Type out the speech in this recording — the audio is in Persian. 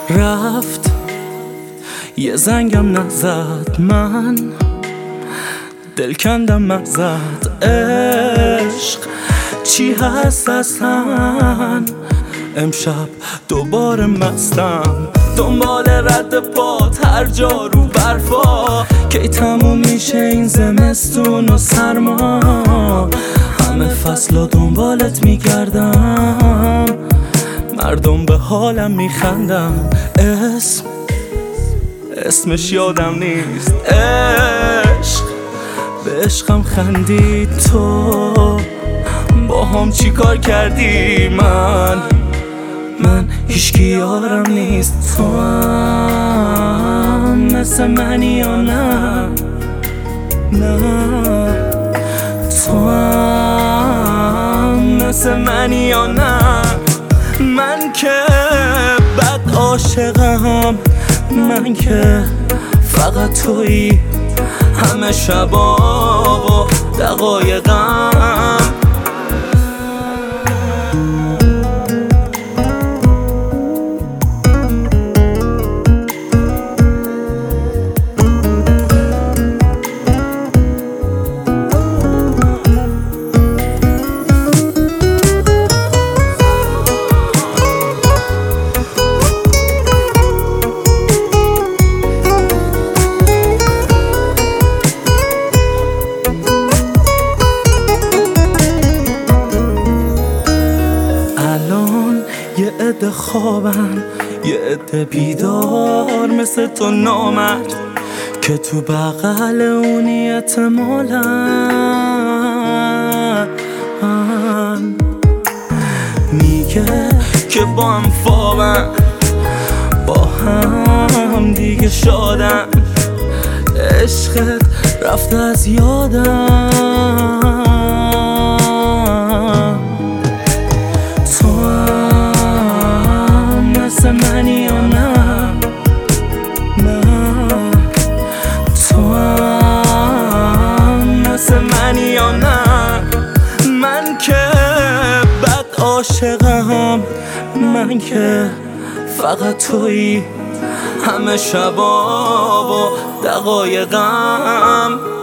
رفت یه زنگم نزد، من دل کندم ازت. عشق چی هست اصلا؟ امشب دوباره مستم، دنبال رد پات هر جا رو برفا. کی تموم میشه این زمستون و سرما؟ همه فصلا دنبالت میگردم، مردم به حالم میخندم. اسمش یادم نیست. عشق به عشقم خندی، تو با هم چی کار کردی؟ من هیچکی یارم نیست. تو هم مثل منی یا نه؟ تو هم مثل منی یا نه؟ من که بد عاشقم، من که فقط تویی همه شبا و دقایقم. یه عده خوابن، یه عده بیدار مثل تو نامرد که تو بغل اونی احتمالن. میگه که با هم خوابن، با هم دیگه شادن. عشقت رفته از یادم. مثل منی یا نه؟ تو هم مثل منی یا نه؟ من که بد عاشقم، من که فقط تویی همه شبا و دقایقم.